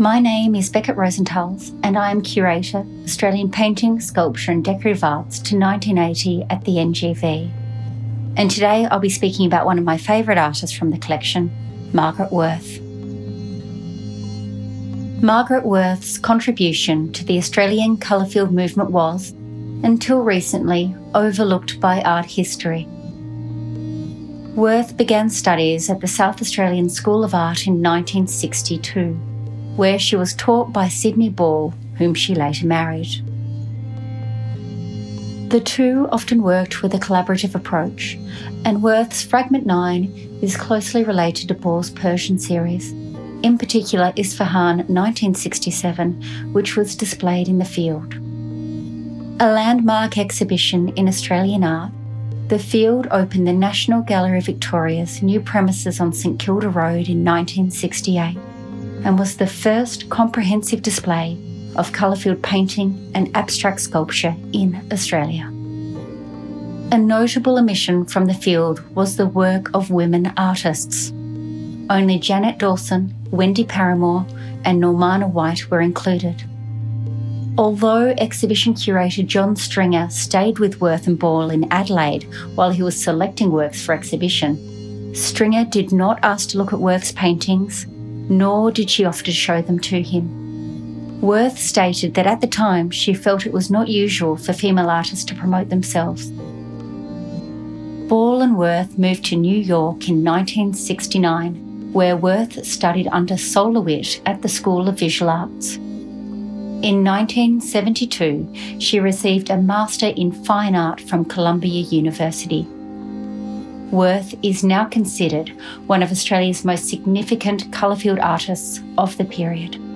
My name is Beckett Rosenthal's and I am Curator, Australian Painting, Sculpture and Decorative Arts to 1980 at the NGV. And today I'll be speaking about one of my favourite artists from the collection, Margaret Worth. Margaret Worth's contribution to the Australian colourfield movement was, until recently, overlooked by art history. Worth began studies at the South Australian School of Art in 1962, where she was taught by Sydney Ball, whom she later married. The two often worked with a collaborative approach, and Worth's Fragment 9 is closely related to Ball's Persian series, in particular Isfahan 1967, which was displayed in the Field. A landmark exhibition in Australian art, the Field opened the National Gallery Victoria's new premises on St Kilda Road in 1968 and was the first comprehensive display of colourfield painting and abstract sculpture in Australia. A notable omission from the Field was the work of women artists. Only Janet Dawson, Wendy Paramore and Normana White were included. Although exhibition curator John Stringer stayed with Worth and Ball in Adelaide while he was selecting works for exhibition, Stringer did not ask to look at Worth's paintings, nor did she offer to show them to him. Worth stated that at the time she felt it was not usual for female artists to promote themselves. Ball and Worth moved to New York in 1969, where Worth studied under Sol LeWitt at the School of Visual Arts. In 1972, she received a Master in Fine Art from Columbia University. Worth is now considered one of Australia's most significant colourfield artists of the period.